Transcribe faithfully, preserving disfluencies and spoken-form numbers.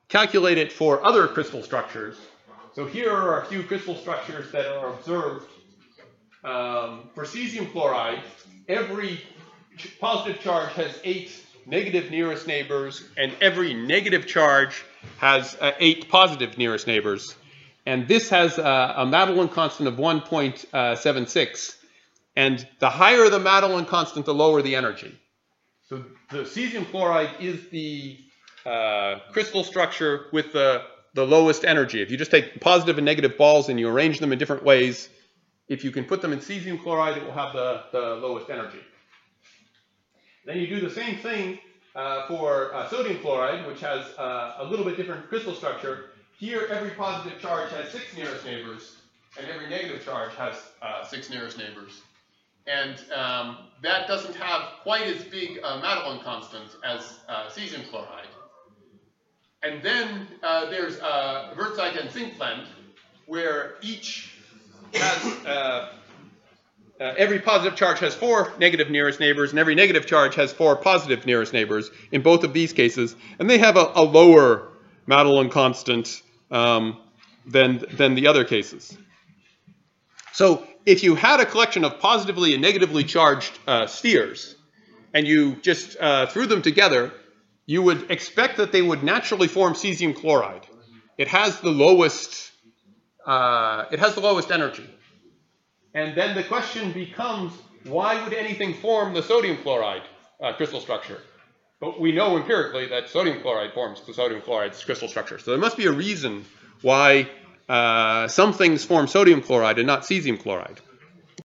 calculate it for other crystal structures. So here are a few crystal structures that are observed. Um, for cesium chloride, every ch- positive charge has eight negative nearest neighbors, and every negative charge has uh, eight positive nearest neighbors. And this has uh, a Madelung constant of one point seven six. And the higher the Madelung constant, the lower the energy. So the cesium chloride is the uh, crystal structure with the, the lowest energy. If you just take positive and negative balls and you arrange them in different ways, if you can put them in cesium chloride, it will have the, the lowest energy. Then you do the same thing uh, for uh, sodium chloride, which has uh, a little bit different crystal structure. Here, every positive charge has six nearest neighbors, and every negative charge has uh, six nearest neighbors. And um, that doesn't have quite as big a Madelung constant as uh, cesium chloride. And then uh, there's uh, wurtzite and Zinkblende, where each has, uh, uh, every positive charge has four negative nearest neighbors, and every negative charge has four positive nearest neighbors in both of these cases. And they have a, a lower Madelung constant um, than, than the other cases. So if you had a collection of positively and negatively charged uh, spheres, and you just uh, threw them together, you would expect that they would naturally form cesium chloride. It has the lowest, uh, it has the lowest energy. And then the question becomes, why would anything form the sodium chloride uh, crystal structure? But we know empirically that sodium chloride forms the sodium chloride's crystal structure. So there must be a reason why uh, some things form sodium chloride and not cesium chloride.